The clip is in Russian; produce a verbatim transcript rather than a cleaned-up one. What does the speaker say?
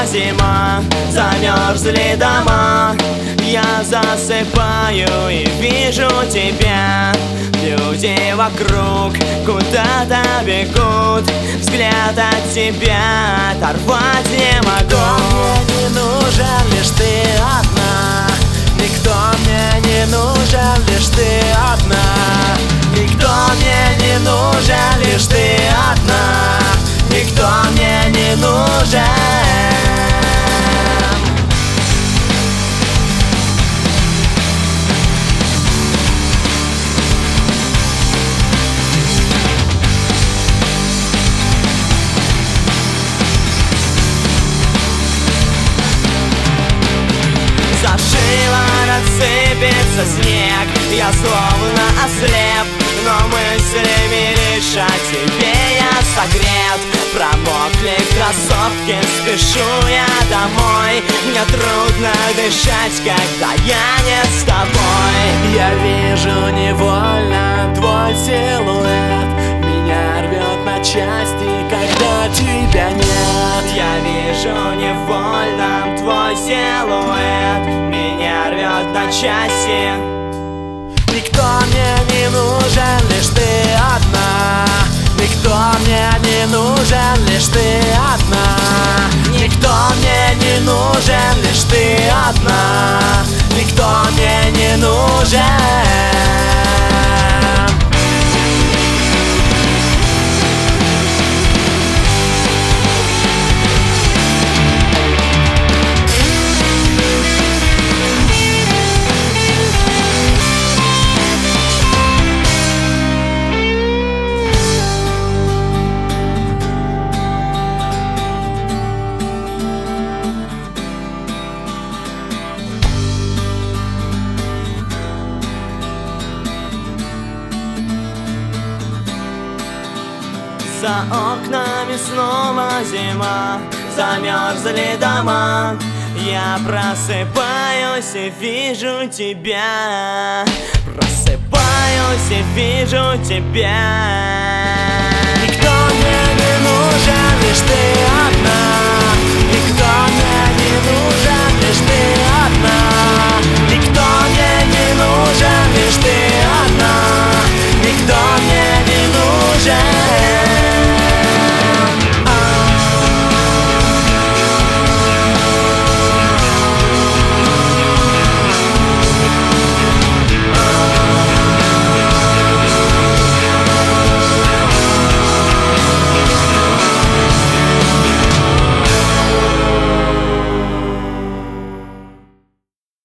зима, замерзли дома. Я засыпаю и вижу тебя. Люди вокруг куда-то бегут, взгляд от тебя оторвать не могу. Мне не нужен лишь ты одна, никто мне не нужен, лишь ты одна. Никто мне не нужен, лишь ты одна. Никто мне не нужен. За шиворот сыпется снег, я словно ослеп, но мыслями лишь о тебе я согрет. Промокли кроссовки, спешу я домой. Мне трудно дышать, когда я не с тобой. Я вижу невольно твой силуэт, меня рвет на части, когда тебя нет. Я вижу невольно твой силуэт, меня рвет на части. Никто мне не нужен, лишь ты одна. Никто мне не нужен, лишь ты одна. Никто мне не нужен, лишь ты одна. Никто мне не нужен. За окнами снова зима, замерзли дома. Я просыпаюсь и вижу тебя. Просыпаюсь и вижу тебя. Никто мне не нужен, лишь ты одна. Никто